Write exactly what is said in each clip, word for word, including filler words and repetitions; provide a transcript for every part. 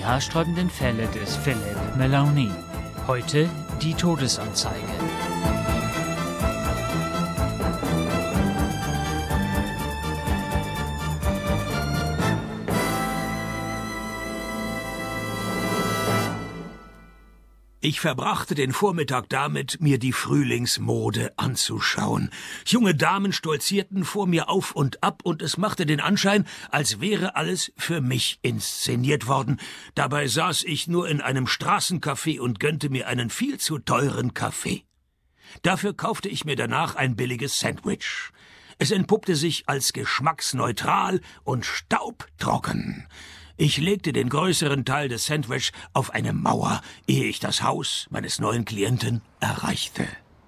Die haarsträubenden Fälle des Philippe Meloni. Heute die Todesanzeige. Ich verbrachte den Vormittag damit, mir die Frühlingsmode anzuschauen. Junge Damen stolzierten vor mir auf und ab, und es machte den Anschein, als wäre alles für mich inszeniert worden. Dabei saß ich nur in einem Straßencafé und gönnte mir einen viel zu teuren Kaffee. Dafür kaufte ich mir danach ein billiges Sandwich. Es entpuppte sich als geschmacksneutral und staubtrocken. Ich legte den größeren Teil des Sandwich auf eine Mauer, ehe ich das Haus meines neuen Klienten erreichte.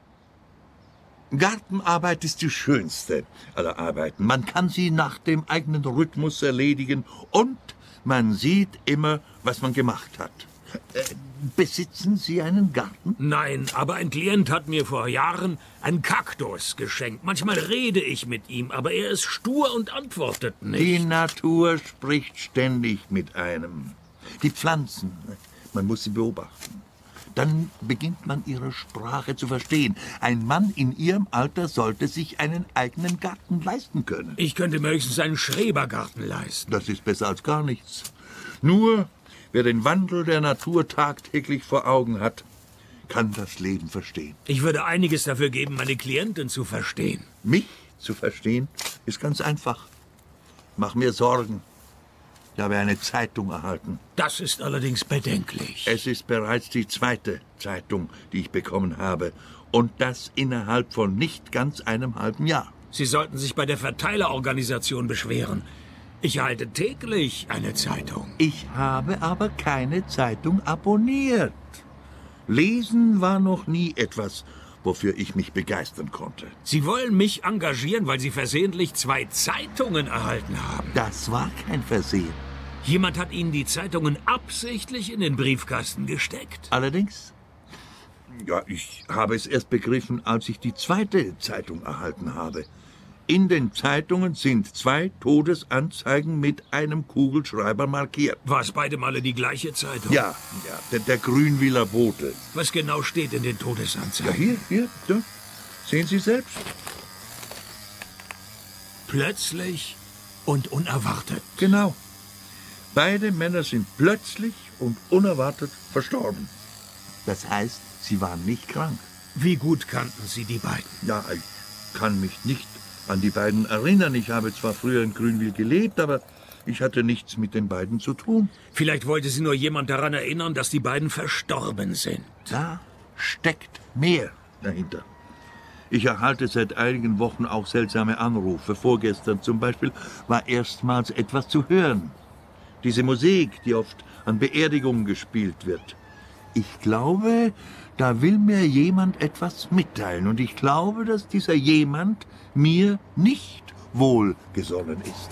Gartenarbeit ist die schönste aller Arbeiten. Man kann sie nach dem eigenen Rhythmus erledigen und man sieht immer, was man gemacht hat. Äh, besitzen Sie einen Garten? Nein, aber ein Klient hat mir vor Jahren einen Kaktus geschenkt. Manchmal rede ich mit ihm, aber er ist stur und antwortet nicht. Die Natur spricht ständig mit einem. Die Pflanzen, man muss sie beobachten. Dann beginnt man ihre Sprache zu verstehen. Ein Mann in Ihrem Alter sollte sich einen eigenen Garten leisten können. Ich könnte mir höchstens einen Schrebergarten leisten. Das ist besser als gar nichts. Nur wer den Wandel der Natur tagtäglich vor Augen hat, kann das Leben verstehen. Ich würde einiges dafür geben, meine Klientin zu verstehen. Mich zu verstehen ist ganz einfach. Mach mir Sorgen. Ich habe eine Zeitung erhalten. Das ist allerdings bedenklich. Es ist bereits die zweite Zeitung, die ich bekommen habe. Und das innerhalb von nicht ganz einem halben Jahr. Sie sollten sich bei der Verteilerorganisation beschweren. Ich erhalte täglich eine Zeitung. Ich habe aber keine Zeitung abonniert. Lesen war noch nie etwas, wofür ich mich begeistern konnte. Sie wollen mich engagieren, weil Sie versehentlich zwei Zeitungen erhalten haben. Das war kein Versehen. Jemand hat Ihnen die Zeitungen absichtlich in den Briefkasten gesteckt. Allerdings? Ja, ich habe es erst begriffen, als ich die zweite Zeitung erhalten habe. In den Zeitungen sind zwei Todesanzeigen mit einem Kugelschreiber markiert. War es beide Male die gleiche Zeitung? Ja, ja, der, der Grünwiller Bote. Was genau steht in den Todesanzeigen? Ja, hier, hier, da. Sehen Sie selbst. Plötzlich und unerwartet. Genau. Beide Männer sind plötzlich und unerwartet verstorben. Das heißt, sie waren nicht krank. Wie gut kannten Sie die beiden? Ja, ich kann mich nicht an die beiden erinnern. Ich habe zwar früher in Grünwil gelebt, aber ich hatte nichts mit den beiden zu tun. Vielleicht wollte Sie nur jemand daran erinnern, dass die beiden verstorben sind. Da steckt mehr dahinter. Ich erhalte seit einigen Wochen auch seltsame Anrufe. Vorgestern zum Beispiel war erstmals etwas zu hören. Diese Musik, die oft an Beerdigungen gespielt wird. Ich glaube, da will mir jemand etwas mitteilen. Und ich glaube, dass dieser jemand mir nicht wohlgesonnen ist.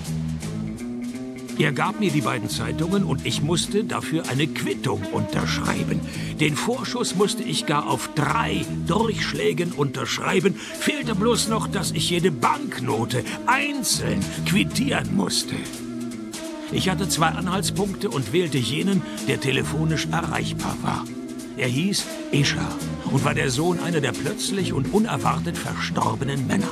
Er gab mir die beiden Zeitungen und ich musste dafür eine Quittung unterschreiben. Den Vorschuss musste ich gar auf drei Durchschlägen unterschreiben. Fehlte bloß noch, dass ich jede Banknote einzeln quittieren musste. Ich hatte zwei Anhaltspunkte und wählte jenen, der telefonisch erreichbar war. Er hieß Escher und war der Sohn einer der plötzlich und unerwartet verstorbenen Männer.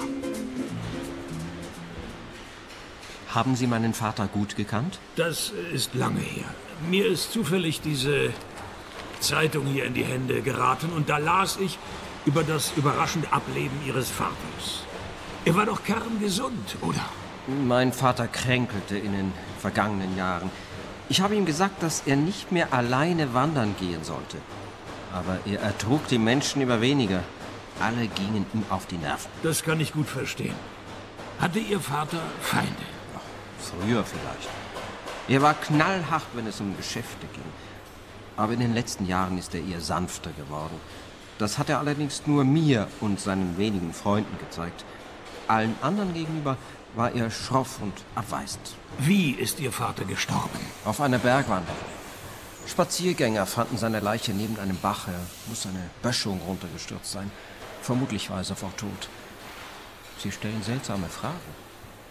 Haben Sie meinen Vater gut gekannt? Das ist lange her. Mir ist zufällig diese Zeitung hier in die Hände geraten und da las ich über das überraschende Ableben Ihres Vaters. Er war doch kerngesund, oder? Mein Vater kränkelte in den vergangenen Jahren. Ich habe ihm gesagt, dass er nicht mehr alleine wandern gehen sollte. Aber er ertrug die Menschen immer weniger. Alle gingen ihm auf die Nerven. Das kann ich gut verstehen. Hatte Ihr Vater Feinde? Früher vielleicht. Er war knallhart, wenn es um Geschäfte ging. Aber in den letzten Jahren ist er eher sanfter geworden. Das hat er allerdings nur mir und seinen wenigen Freunden gezeigt. Allen anderen gegenüber war er schroff und abweisend. Wie ist Ihr Vater gestorben? Auf einer Bergwanderung. Spaziergänger fanden seine Leiche neben einem Bach. Er muss eine Böschung runtergestürzt sein. Vermutlich war er sofort tot. Sie stellen seltsame Fragen.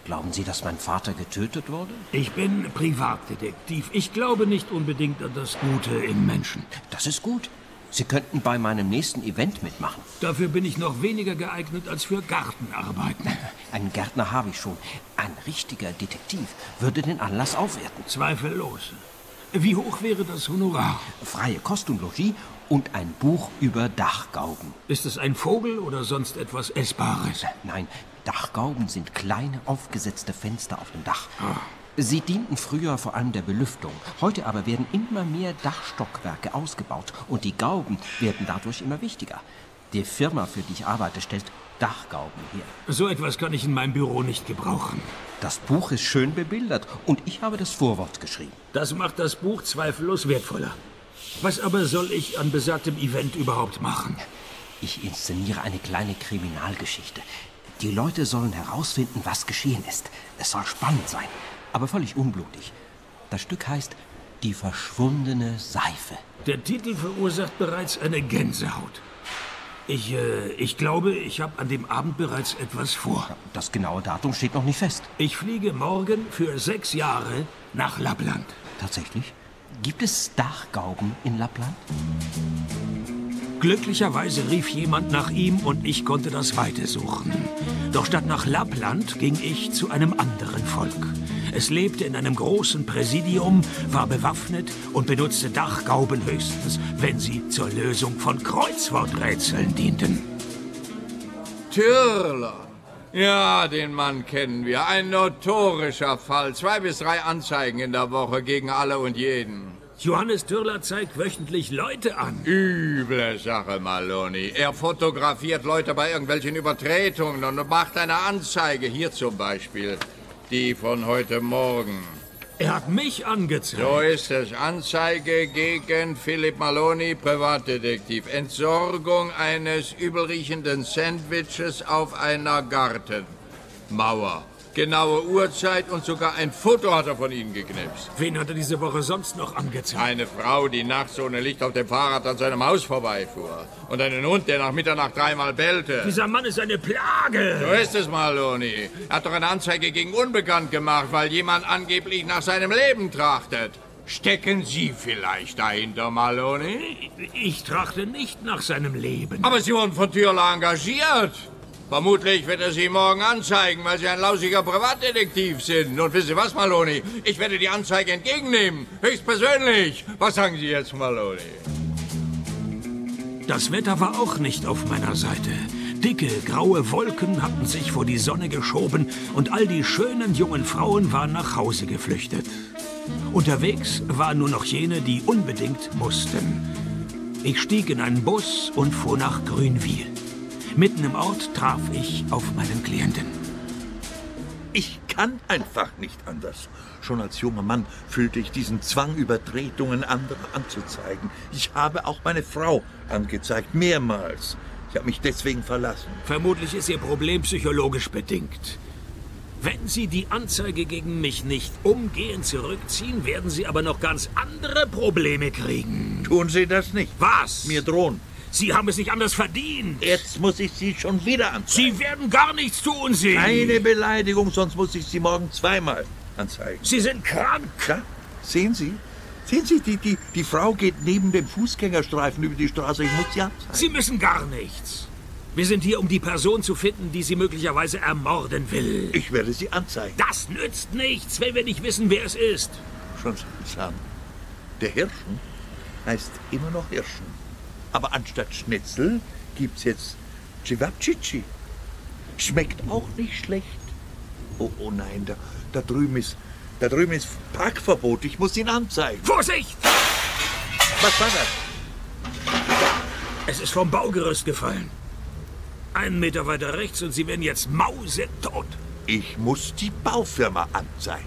Glauben Sie, dass mein Vater getötet wurde? Ich bin Privatdetektiv. Ich glaube nicht unbedingt an das Gute im Menschen. Das ist gut. Sie könnten bei meinem nächsten Event mitmachen. Dafür bin ich noch weniger geeignet als für Gartenarbeiten. Einen Gärtner habe ich schon. Ein richtiger Detektiv würde den Anlass aufwerten. Zweifellos. Wie hoch wäre das Honorar? Freie Kost und Logis und ein Buch über Dachgauben. Ist es ein Vogel oder sonst etwas Essbares? Nein, Dachgauben sind kleine, aufgesetzte Fenster auf dem Dach. Ah. Sie dienten früher vor allem der Belüftung. Heute aber werden immer mehr Dachstockwerke ausgebaut und die Gauben werden dadurch immer wichtiger. Die Firma, für die ich arbeite, stellt Dachgauben her. So etwas kann ich in meinem Büro nicht gebrauchen. Das Buch ist schön bebildert und ich habe das Vorwort geschrieben. Das macht das Buch zweifellos wertvoller. Was aber soll ich an besagtem Event überhaupt machen? Ich inszeniere eine kleine Kriminalgeschichte. Die Leute sollen herausfinden, was geschehen ist. Es soll spannend sein, aber völlig unblutig. Das Stück heißt Die verschwundene Seife. Der Titel verursacht bereits eine Gänsehaut. Ich, äh, ich glaube, ich habe an dem Abend bereits etwas vor. Das genaue Datum steht noch nicht fest. Ich fliege morgen für sechs Jahre nach Lappland. Tatsächlich? Gibt es Dachgauben in Lappland? Glücklicherweise rief jemand nach ihm und ich konnte das Weite suchen. Doch statt nach Lappland ging ich zu einem anderen Volk. Es lebte in einem großen Präsidium, war bewaffnet und benutzte Dachgauben höchstens, wenn sie zur Lösung von Kreuzworträtseln dienten. Tyrler. Ja, den Mann kennen wir. Ein notorischer Fall. Zwei bis drei Anzeigen in der Woche gegen alle und jeden. Johannes Tyrler zeigt wöchentlich Leute an. Üble Sache, Maloney. Er fotografiert Leute bei irgendwelchen Übertretungen und macht eine Anzeige. Hier zum Beispiel. Die von heute Morgen. Er hat mich angezeigt. So ist es. Anzeige gegen Philipp Maloney, Privatdetektiv. Entsorgung eines übelriechenden Sandwiches auf einer Gartenmauer. Genaue Uhrzeit und sogar ein Foto hat er von Ihnen geknipst. Wen hat er diese Woche sonst noch angezeigt? Eine Frau, die nachts ohne Licht auf dem Fahrrad an seinem Haus vorbeifuhr. Und einen Hund, der nach Mitternacht dreimal bellte. Dieser Mann ist eine Plage. So ist es, Maloney. Er hat doch eine Anzeige gegen Unbekannt gemacht, weil jemand angeblich nach seinem Leben trachtet. Stecken Sie vielleicht dahinter, Maloney? Ich trachte nicht nach seinem Leben. Aber Sie wurden von Tyrler engagiert. Vermutlich wird er Sie morgen anzeigen, weil Sie ein lausiger Privatdetektiv sind. Und wissen Sie was, Maloney? Ich werde die Anzeige entgegennehmen. Höchstpersönlich. Was sagen Sie jetzt, Maloney? Das Wetter war auch nicht auf meiner Seite. Dicke, graue Wolken hatten sich vor die Sonne geschoben und all die schönen jungen Frauen waren nach Hause geflüchtet. Unterwegs waren nur noch jene, die unbedingt mussten. Ich stieg in einen Bus und fuhr nach Grünwil. Mitten im Ort traf ich auf meinen Klienten. Ich kann einfach nicht anders. Schon als junger Mann fühlte ich diesen Zwang, Übertretungen anderer anzuzeigen. Ich habe auch meine Frau angezeigt, mehrmals. Ich habe mich deswegen verlassen. Vermutlich ist Ihr Problem psychologisch bedingt. Wenn Sie die Anzeige gegen mich nicht umgehend zurückziehen, werden Sie aber noch ganz andere Probleme kriegen. Tun Sie das nicht. Was? Mir drohen. Sie haben es nicht anders verdient. Jetzt muss ich Sie schon wieder anzeigen. Sie werden gar nichts tun, Sie. Keine Beleidigung, sonst muss ich Sie morgen zweimal anzeigen. Sie sind krank. Ja, sehen Sie? Sehen Sie, die, die, die Frau geht neben dem Fußgängerstreifen über die Straße. Ich muss sie anzeigen. Sie müssen gar nichts. Wir sind hier, um die Person zu finden, die Sie möglicherweise ermorden will. Ich werde Sie anzeigen. Das nützt nichts, wenn wir nicht wissen, wer es ist. Schon seltsam. Der Hirschen heißt immer noch Hirschen. Aber anstatt Schnitzel gibt's jetzt Cevapcici. Schmeckt auch nicht schlecht. Oh, oh nein, da, da drüben ist, da drüben ist Parkverbot. Ich muss ihn anzeigen. Vorsicht! Was war das? Es ist vom Baugerüst gefallen. Einen Meter weiter rechts und Sie werden jetzt mausetot. Ich muss die Baufirma anzeigen.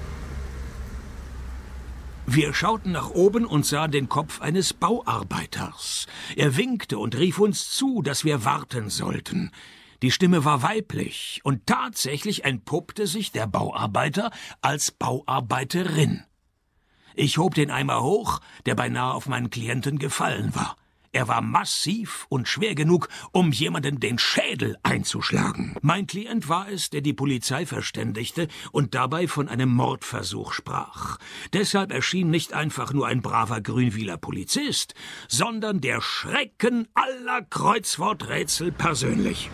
Wir schauten nach oben und sahen den Kopf eines Bauarbeiters. Er winkte und rief uns zu, dass wir warten sollten. Die Stimme war weiblich und tatsächlich entpuppte sich der Bauarbeiter als Bauarbeiterin. Ich hob den Eimer hoch, der beinahe auf meinen Klienten gefallen war. Er war massiv und schwer genug, um jemanden den Schädel einzuschlagen. Mein Klient war es, der die Polizei verständigte und dabei von einem Mordversuch sprach. Deshalb erschien nicht einfach nur ein braver Grünwieler Polizist, sondern der Schrecken aller Kreuzworträtsel persönlich.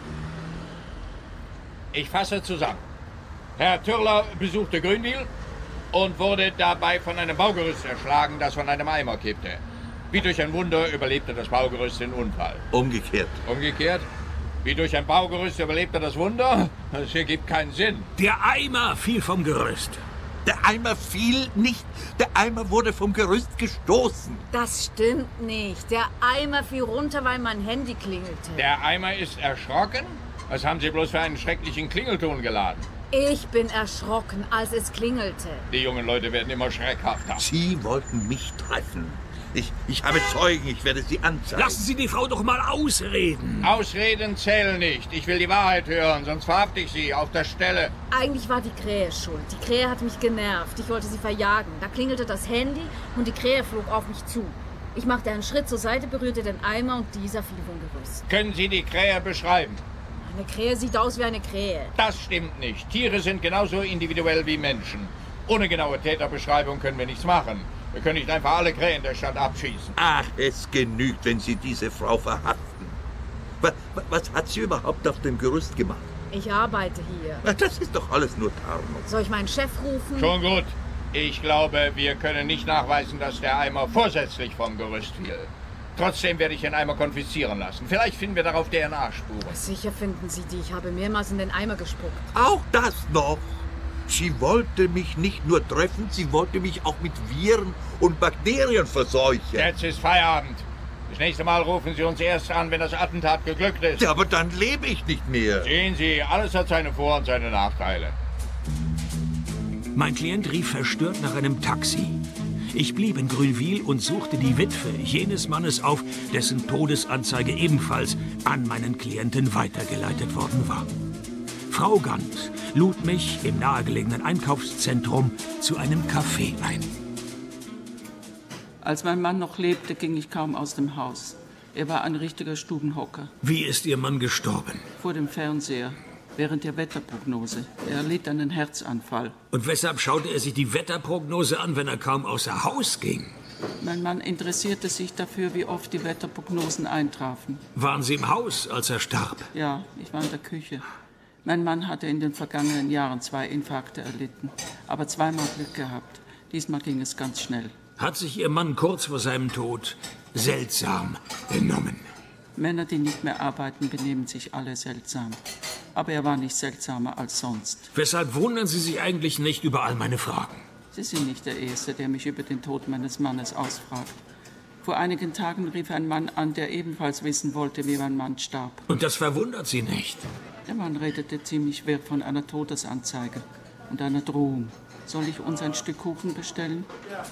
Ich fasse zusammen. Herr Türler besuchte Grünwil und wurde dabei von einem Baugerüst erschlagen, das von einem Eimer kippte. Wie durch ein Wunder überlebte das Baugerüst den Unfall. Umgekehrt. Umgekehrt? Wie durch ein Baugerüst überlebte das Wunder? Das ergibt keinen Sinn. Der Eimer fiel vom Gerüst. Der Eimer fiel nicht. Der Eimer wurde vom Gerüst gestoßen. Das stimmt nicht. Der Eimer fiel runter, weil mein Handy klingelte. Der Eimer ist erschrocken? Was haben Sie bloß für einen schrecklichen Klingelton geladen? Ich bin erschrocken, als es klingelte. Die jungen Leute werden immer schreckhafter. Sie wollten mich treffen. Ich, ich habe Zeugen, ich werde Sie anzeigen. Lassen Sie die Frau doch mal ausreden. Ausreden zählen nicht. Ich will die Wahrheit hören, sonst verhafte ich Sie auf der Stelle. Eigentlich war die Krähe schuld. Die Krähe hat mich genervt. Ich wollte sie verjagen. Da klingelte das Handy und die Krähe flog auf mich zu. Ich machte einen Schritt zur Seite, berührte den Eimer und dieser fiel vom Gerüst. Können Sie die Krähe beschreiben? Eine Krähe sieht aus wie eine Krähe. Das stimmt nicht. Tiere sind genauso individuell wie Menschen. Ohne genaue Täterbeschreibung können wir nichts machen. Wir können nicht einfach alle Krähen der Stadt abschießen. Ach, es genügt, wenn Sie diese Frau verhaften. Was, was hat sie überhaupt auf dem Gerüst gemacht? Ich arbeite hier. Na, das ist doch alles nur Tarnung. Soll ich meinen Chef rufen? Schon gut. Ich glaube, wir können nicht nachweisen, dass der Eimer vorsätzlich vom Gerüst fiel. Trotzdem werde ich den Eimer konfiszieren lassen. Vielleicht finden wir darauf D N A-Spuren. Sicher finden Sie die. Ich habe mehrmals in den Eimer gespuckt. Auch das noch. Sie wollte mich nicht nur treffen, sie wollte mich auch mit Viren und Bakterien verseuchen. Jetzt ist Feierabend. Das nächste Mal rufen Sie uns erst an, wenn das Attentat geglückt ist. Ja, aber dann lebe ich nicht mehr. Sehen Sie, alles hat seine Vor- und seine Nachteile. Mein Klient rief verstört nach einem Taxi. Ich blieb in Grünwil und suchte die Witwe jenes Mannes auf, dessen Todesanzeige ebenfalls an meinen Klienten weitergeleitet worden war. Frau Gant lud mich im nahegelegenen Einkaufszentrum zu einem Café ein. Als mein Mann noch lebte, ging ich kaum aus dem Haus. Er war ein richtiger Stubenhocker. Wie ist Ihr Mann gestorben? Vor dem Fernseher, während der Wetterprognose. Er litt einen Herzanfall. Und weshalb schaute er sich die Wetterprognose an, wenn er kaum außer Haus ging? Mein Mann interessierte sich dafür, wie oft die Wetterprognosen eintrafen. Waren Sie im Haus, als er starb? Ja, ich war in der Küche. Mein Mann hatte in den vergangenen Jahren zwei Infarkte erlitten, aber zweimal Glück gehabt. Diesmal ging es ganz schnell. Hat sich Ihr Mann kurz vor seinem Tod seltsam benommen? Männer, die nicht mehr arbeiten, benehmen sich alle seltsam. Aber er war nicht seltsamer als sonst. Weshalb wundern Sie sich eigentlich nicht über all meine Fragen? Sie sind nicht der Erste, der mich über den Tod meines Mannes ausfragt. Vor einigen Tagen rief ein Mann an, der ebenfalls wissen wollte, wie mein Mann starb. Und das verwundert Sie nicht? Der Mann redete ziemlich wirr von einer Todesanzeige und einer Drohung. Soll ich uns ein Stück Kuchen bestellen?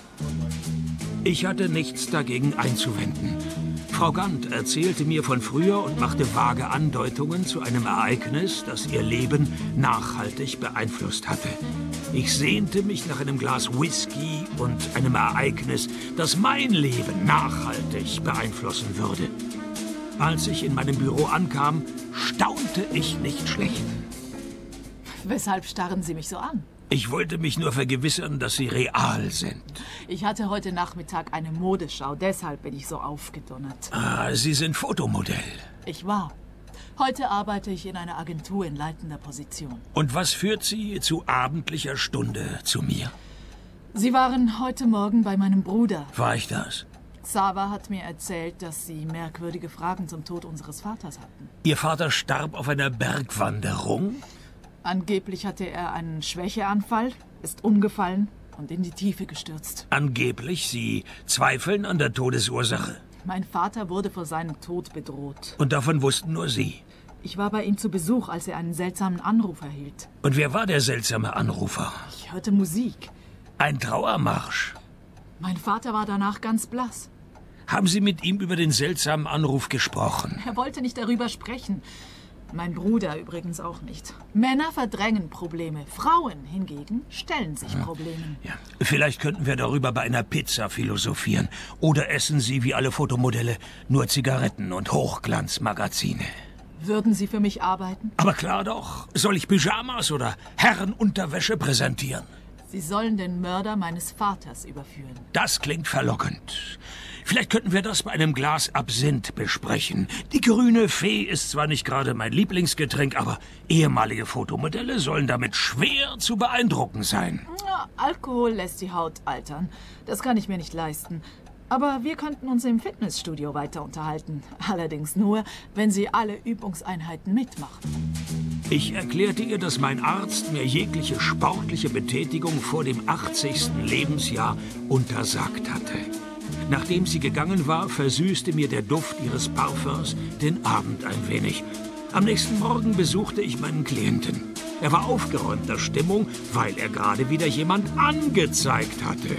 Ich hatte nichts dagegen einzuwenden. Frau Gant erzählte mir von früher und machte vage Andeutungen zu einem Ereignis, das ihr Leben nachhaltig beeinflusst hatte. Ich sehnte mich nach einem Glas Whisky und einem Ereignis, das mein Leben nachhaltig beeinflussen würde. Als ich in meinem Büro ankam, staunte ich nicht schlecht. Weshalb starren Sie mich so an? Ich wollte mich nur vergewissern, dass Sie real sind. Ich hatte heute Nachmittag eine Modeschau, deshalb bin ich so aufgedonnert. Ah, Sie sind Fotomodell. Ich war. Heute arbeite ich in einer Agentur in leitender Position. Und was führt Sie zu abendlicher Stunde zu mir? Sie waren heute Morgen bei meinem Bruder. War ich das? Sava hat mir erzählt, dass Sie merkwürdige Fragen zum Tod unseres Vaters hatten. Ihr Vater starb auf einer Bergwanderung? Angeblich hatte er einen Schwächeanfall, ist umgefallen und in die Tiefe gestürzt. Angeblich? Sie zweifeln an der Todesursache? Mein Vater wurde vor seinem Tod bedroht. Und davon wussten nur Sie? Ich war bei ihm zu Besuch, als er einen seltsamen Anruf erhielt. Und wer war der seltsame Anrufer? Ich hörte Musik. Ein Trauermarsch? Mein Vater war danach ganz blass. Haben Sie mit ihm über den seltsamen Anruf gesprochen? Er wollte nicht darüber sprechen. Mein Bruder übrigens auch nicht. Männer verdrängen Probleme. Frauen hingegen stellen sich Problemen. Ja. Vielleicht könnten wir darüber bei einer Pizza philosophieren. Oder essen Sie wie alle Fotomodelle nur Zigaretten und Hochglanzmagazine. Würden Sie für mich arbeiten? Aber klar doch. Soll ich Pyjamas oder Herrenunterwäsche präsentieren? Sie sollen den Mörder meines Vaters überführen. Das klingt verlockend. Vielleicht könnten wir das bei einem Glas Absinth besprechen. Die grüne Fee ist zwar nicht gerade mein Lieblingsgetränk, aber ehemalige Fotomodelle sollen damit schwer zu beeindrucken sein. Ja, Alkohol lässt die Haut altern. Das kann ich mir nicht leisten. Aber wir könnten uns im Fitnessstudio weiter unterhalten. Allerdings nur, wenn Sie alle Übungseinheiten mitmachen. Ich erklärte ihr, dass mein Arzt mir jegliche sportliche Betätigung vor dem achtzigsten Lebensjahr untersagt hatte. Nachdem sie gegangen war, versüßte mir der Duft ihres Parfums den Abend ein wenig. Am nächsten Morgen besuchte ich meinen Klienten. Er war aufgeräumter Stimmung, weil er gerade wieder jemand angezeigt hatte.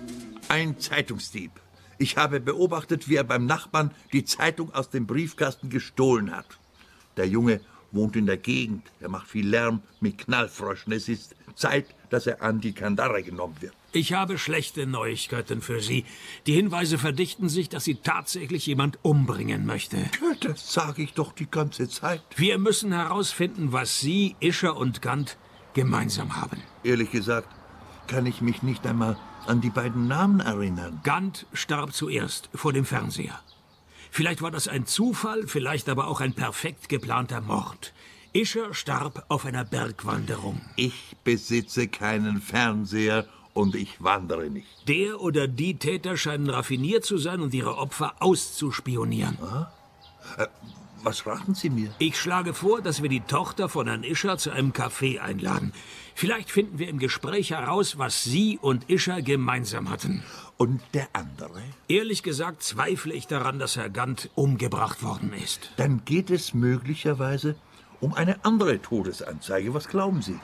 Ein Zeitungsdieb. Ich habe beobachtet, wie er beim Nachbarn die Zeitung aus dem Briefkasten gestohlen hat. Der Junge wohnt in der Gegend. Er macht viel Lärm mit Knallfröschen. Es ist Zeit, dass er an die Kandare genommen wird. Ich habe schlechte Neuigkeiten für Sie. Die Hinweise verdichten sich, dass sie tatsächlich jemand umbringen möchte. Ja, das sage ich doch die ganze Zeit. Wir müssen herausfinden, was Sie, Ischer und Gant gemeinsam haben. Ehrlich gesagt, kann ich mich nicht einmal an die beiden Namen erinnern. Gant starb zuerst vor dem Fernseher. Vielleicht war das ein Zufall, vielleicht aber auch ein perfekt geplanter Mord. Ischer starb auf einer Bergwanderung. Ich besitze keinen Fernseher und ich wandere nicht. Der oder die Täter scheinen raffiniert zu sein und ihre Opfer auszuspionieren. Ah? Äh, was raten Sie mir? Ich schlage vor, dass wir die Tochter von Herrn Ischer zu einem Café einladen. Vielleicht finden wir im Gespräch heraus, was Sie und Ischer gemeinsam hatten. Und der andere? Ehrlich gesagt zweifle ich daran, dass Herr Gant umgebracht worden ist. Dann geht es möglicherweise um eine andere Todesanzeige. Was glauben Sie?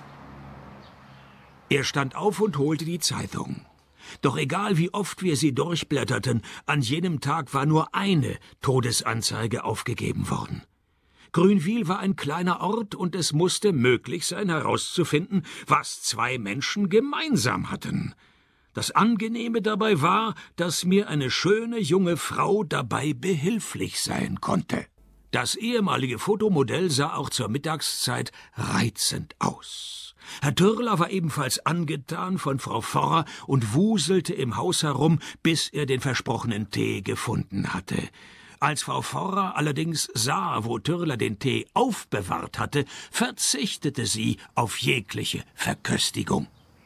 Er stand auf und holte die Zeitung. Doch egal, wie oft wir sie durchblätterten, an jenem Tag war nur eine Todesanzeige aufgegeben worden. Grünwil war ein kleiner Ort und es musste möglich sein, herauszufinden, was zwei Menschen gemeinsam hatten. Das Angenehme dabei war, dass mir eine schöne junge Frau dabei behilflich sein konnte. Das ehemalige Fotomodell sah auch zur Mittagszeit reizend aus. Herr Türler war ebenfalls angetan von Frau Forrer und wuselte im Haus herum, bis er den versprochenen Tee gefunden hatte. Als Frau Forrer allerdings sah, wo Türler den Tee aufbewahrt hatte, verzichtete sie auf jegliche Verköstigung.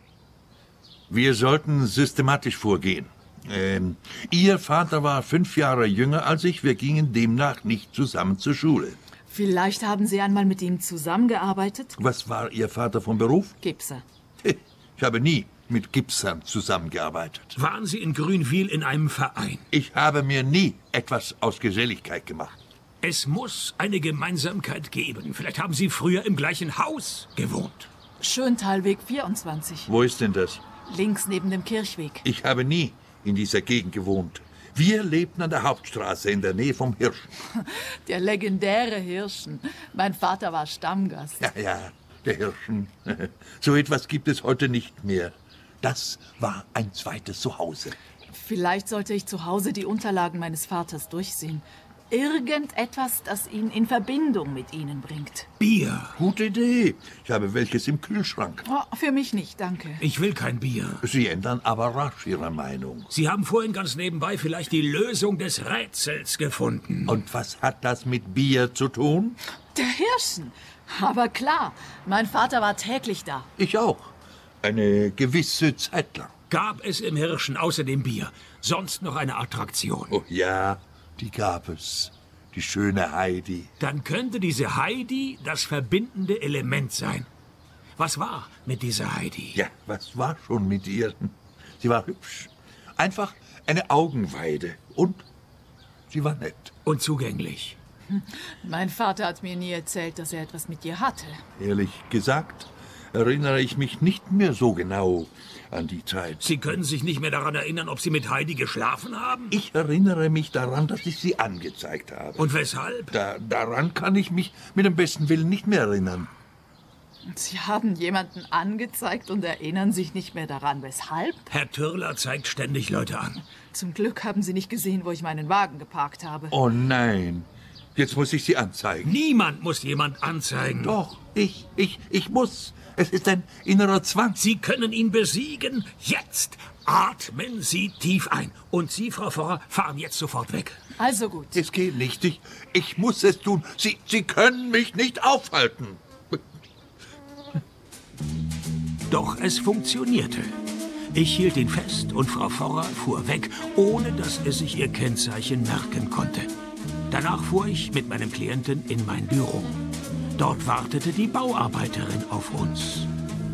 Wir sollten systematisch vorgehen. Ähm, Ihr Vater war fünf Jahre jünger als ich. Wir gingen demnach nicht zusammen zur Schule. Vielleicht haben Sie einmal mit ihm zusammengearbeitet? Was war Ihr Vater von Beruf? Gipser. Ich habe nie mit Gipsern zusammengearbeitet. Waren Sie in Grünwil in einem Verein? Ich habe mir nie etwas aus Geselligkeit gemacht. Es muss eine Gemeinsamkeit geben. Vielleicht haben Sie früher im gleichen Haus gewohnt. Schöntalweg vierundzwanzig. Wo ist denn das? Links neben dem Kirchweg. Ich habe nie in dieser Gegend gewohnt. Wir lebten an der Hauptstraße in der Nähe vom Hirschen. Der legendäre Hirschen. Mein Vater war Stammgast. Ja, ja, der Hirschen. So etwas gibt es heute nicht mehr. Das war ein zweites Zuhause. Vielleicht sollte ich zu Hause die Unterlagen meines Vaters durchsehen. Irgendetwas, das ihn in Verbindung mit Ihnen bringt. Bier. Gute Idee. Ich habe welches im Kühlschrank. Oh, für mich nicht, danke. Ich will kein Bier. Sie ändern aber rasch Ihre Meinung. Sie haben vorhin ganz nebenbei vielleicht die Lösung des Rätsels gefunden. Und was hat das mit Bier zu tun? Der Hirschen. Aber klar, mein Vater war täglich da. Ich auch. Eine gewisse Zeit lang. Gab es im Hirschen außer dem Bier sonst noch eine Attraktion? Oh ja, die gab es. Die schöne Heidi. Dann könnte diese Heidi das verbindende Element sein. Was war mit dieser Heidi? Ja, was war schon mit ihr? Sie war hübsch. Einfach eine Augenweide. Und sie war nett. Und zugänglich. Mein Vater hat mir nie erzählt, dass er etwas mit ihr hatte. Ehrlich gesagt, erinnere ich mich nicht mehr so genau an die Zeit. Sie können sich nicht mehr daran erinnern, ob Sie mit Heidi geschlafen haben? Ich erinnere mich daran, dass ich sie angezeigt habe. Und weshalb? Da, daran kann ich mich mit dem besten Willen nicht mehr erinnern. Sie haben jemanden angezeigt und erinnern sich nicht mehr daran, weshalb? Herr Türler zeigt ständig Leute an. Zum Glück haben Sie nicht gesehen, wo ich meinen Wagen geparkt habe. Oh nein, jetzt muss ich sie anzeigen. Niemand muss jemand anzeigen. Doch, ich, ich, ich muss. Es ist ein innerer Zwang. Sie können ihn besiegen. Jetzt atmen Sie tief ein. Und Sie, Frau Forrer, fahren jetzt sofort weg. Also gut. Es geht nicht. Ich, ich muss es tun. Sie, Sie können mich nicht aufhalten. Doch es funktionierte. Ich hielt ihn fest und Frau Forrer fuhr weg, ohne dass er sich ihr Kennzeichen merken konnte. Danach fuhr ich mit meinem Klienten in mein Büro. Dort wartete die Bauarbeiterin auf uns.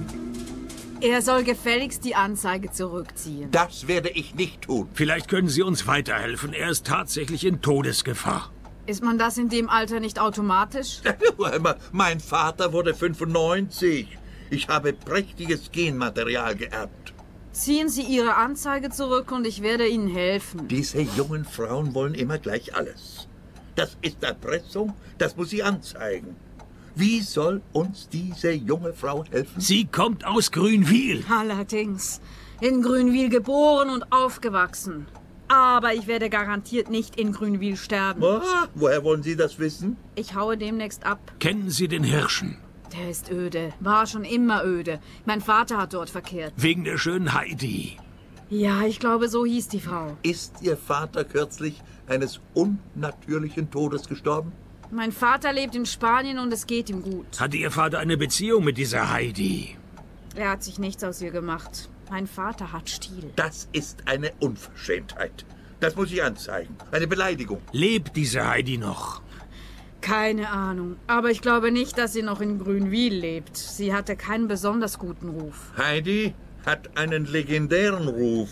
Er soll gefälligst die Anzeige zurückziehen. Das werde ich nicht tun. Vielleicht können Sie uns weiterhelfen. Er ist tatsächlich in Todesgefahr. Ist man das in dem Alter nicht automatisch? Mein Vater wurde fünfundneunzig. Ich habe prächtiges Genmaterial geerbt. Ziehen Sie Ihre Anzeige zurück und ich werde Ihnen helfen. Diese jungen Frauen wollen immer gleich alles. Das ist Erpressung, das muss sie anzeigen. Wie soll uns diese junge Frau helfen? Sie kommt aus Grünwil. Allerdings. In Grünwil geboren und aufgewachsen. Aber ich werde garantiert nicht in Grünwil sterben. Oh, woher wollen Sie das wissen? Ich haue demnächst ab. Kennen Sie den Hirschen? Der ist öde. War schon immer öde. Mein Vater hat dort verkehrt. Wegen der schönen Heidi. Ja, ich glaube, so hieß die Frau. Ist Ihr Vater kürzlich eines unnatürlichen Todes gestorben? Mein Vater lebt in Spanien und es geht ihm gut. Hatte Ihr Vater eine Beziehung mit dieser Heidi? Er hat sich nichts aus ihr gemacht. Mein Vater hat Stil. Das ist eine Unverschämtheit. Das muss ich anzeigen. Eine Beleidigung. Lebt diese Heidi noch? Keine Ahnung. Aber ich glaube nicht, dass sie noch in Grünwil lebt. Sie hatte keinen besonders guten Ruf. Heidi hat einen legendären Ruf.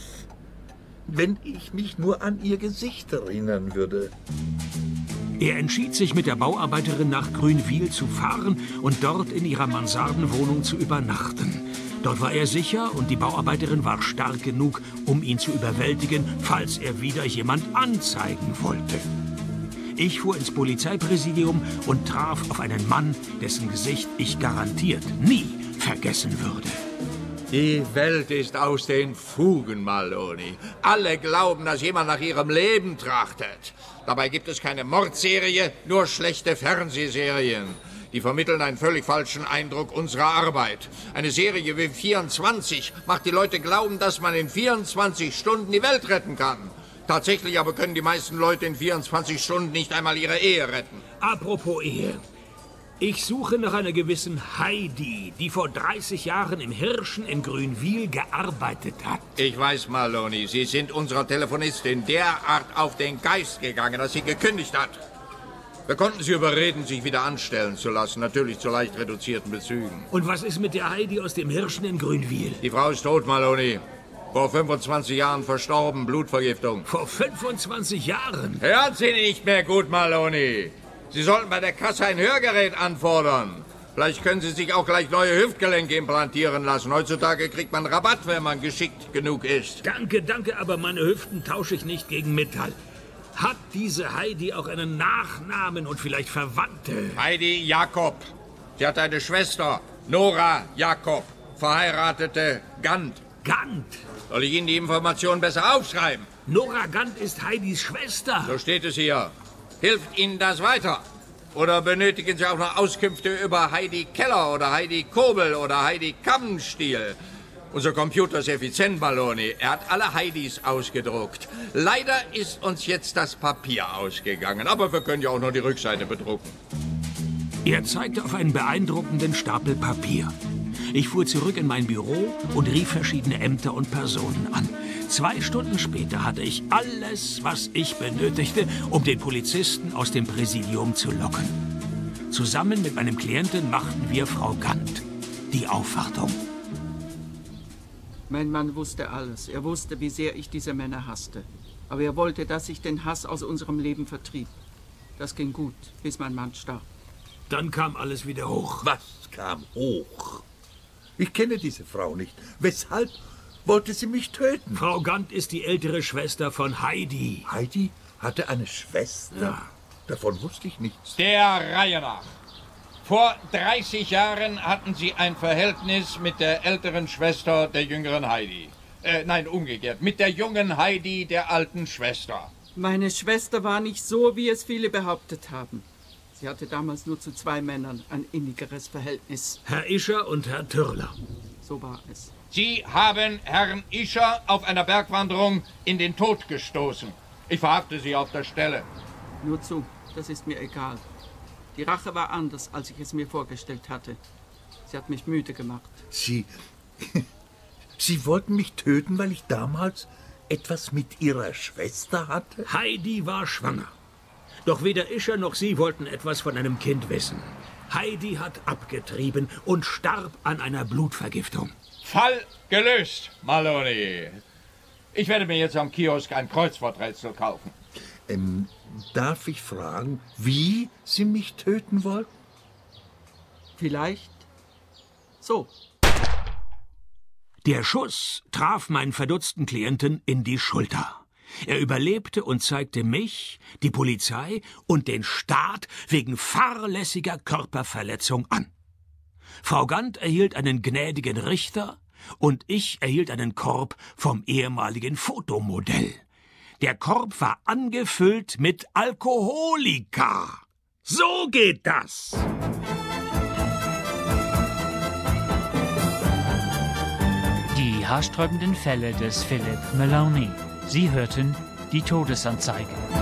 Wenn ich mich nur an ihr Gesicht erinnern würde. Er entschied sich, mit der Bauarbeiterin nach Grünwil zu fahren und dort in ihrer Mansardenwohnung zu übernachten. Dort war er sicher und die Bauarbeiterin war stark genug, um ihn zu überwältigen, falls er wieder jemand anzeigen wollte. Ich fuhr ins Polizeipräsidium und traf auf einen Mann, dessen Gesicht ich garantiert nie vergessen würde. Die Welt ist aus den Fugen, Maloney. Alle glauben, dass jemand nach ihrem Leben trachtet. Dabei gibt es keine Mordserie, nur schlechte Fernsehserien. Die vermitteln einen völlig falschen Eindruck unserer Arbeit. Eine Serie wie vierundzwanzig macht die Leute glauben, dass man in vierundzwanzig Stunden die Welt retten kann. Tatsächlich aber können die meisten Leute in vierundzwanzig Stunden nicht einmal ihre Ehe retten. Apropos Ehe. Ich suche nach einer gewissen Heidi, die vor dreißig Jahren im Hirschen in Grünwil gearbeitet hat. Ich weiß, Maloney, Sie sind unserer Telefonistin derart auf den Geist gegangen, dass sie gekündigt hat. Wir konnten sie überreden, sich wieder anstellen zu lassen, natürlich zu leicht reduzierten Bezügen. Und was ist mit der Heidi aus dem Hirschen in Grünwil? Die Frau ist tot, Maloney. Vor fünfundzwanzig Jahren verstorben, Blutvergiftung. Vor fünfundzwanzig Jahren? Hören Sie nicht mehr gut, Maloney. Sie sollten bei der Kasse ein Hörgerät anfordern. Vielleicht können Sie sich auch gleich neue Hüftgelenke implantieren lassen. Heutzutage kriegt man Rabatt, wenn man geschickt genug ist. Danke, danke, aber meine Hüften tausche ich nicht gegen Metall. Hat diese Heidi auch einen Nachnamen und vielleicht Verwandte? Heidi Jakob. Sie hat eine Schwester, Nora Jakob, verheiratete Gant. Gant? Soll ich Ihnen die Information besser aufschreiben? Nora Gant ist Heidis Schwester. So steht es hier. Hilft Ihnen das weiter? Oder benötigen Sie auch noch Auskünfte über Heidi Keller oder Heidi Kobel oder Heidi Kammenstiel? Unser Computer ist effizient, Maloney. Er hat alle Heidis ausgedruckt. Leider ist uns jetzt das Papier ausgegangen, aber wir können ja auch noch die Rückseite bedrucken. Er zeigte auf einen beeindruckenden Stapel Papier. Ich fuhr zurück in mein Büro und rief verschiedene Ämter und Personen an. Zwei Stunden später hatte ich alles, was ich benötigte, um den Polizisten aus dem Präsidium zu locken. Zusammen mit meinem Klienten machten wir Frau Gant die Aufwartung. Mein Mann wusste alles. Er wusste, wie sehr ich diese Männer hasste. Aber er wollte, dass ich den Hass aus unserem Leben vertrieb. Das ging gut, bis mein Mann starb. Dann kam alles wieder hoch. Was kam hoch? Ich kenne diese Frau nicht. Weshalb wollte sie mich töten? Frau Gant ist die ältere Schwester von Heidi. Heidi hatte eine Schwester? Ja. Davon wusste ich nichts. Der Reihe nach. Vor dreißig Jahren hatten Sie ein Verhältnis mit der älteren Schwester der jüngeren Heidi. Äh, nein, umgekehrt. Mit der jungen Heidi, der alten Schwester. Meine Schwester war nicht so, wie es viele behauptet haben. Sie hatte damals nur zu zwei Männern ein innigeres Verhältnis. Herr Ischer und Herr Türler. So war es. Sie haben Herrn Ischer auf einer Bergwanderung in den Tod gestoßen. Ich verhafte Sie auf der Stelle. Nur zu, das ist mir egal. Die Rache war anders, als ich es mir vorgestellt hatte. Sie hat mich müde gemacht. Sie... Sie wollten mich töten, weil ich damals etwas mit Ihrer Schwester hatte? Heidi war schwanger. Doch weder Ischer noch Sie wollten etwas von einem Kind wissen. Heidi hat abgetrieben und starb an einer Blutvergiftung. Fall gelöst, Maloney. Ich werde mir jetzt am Kiosk ein Kreuzworträtsel kaufen. Ähm, darf ich fragen, wie Sie mich töten wollten? Vielleicht so. Der Schuss traf meinen verdutzten Klienten in die Schulter. Er überlebte und zeigte mich, die Polizei und den Staat wegen fahrlässiger Körperverletzung an. Frau Gant erhielt einen gnädigen Richter und ich erhielt einen Korb vom ehemaligen Fotomodell. Der Korb war angefüllt mit Alkoholika. So geht das! Die haarsträubenden Fälle des Philip Maloney. Sie hörten die Todesanzeige.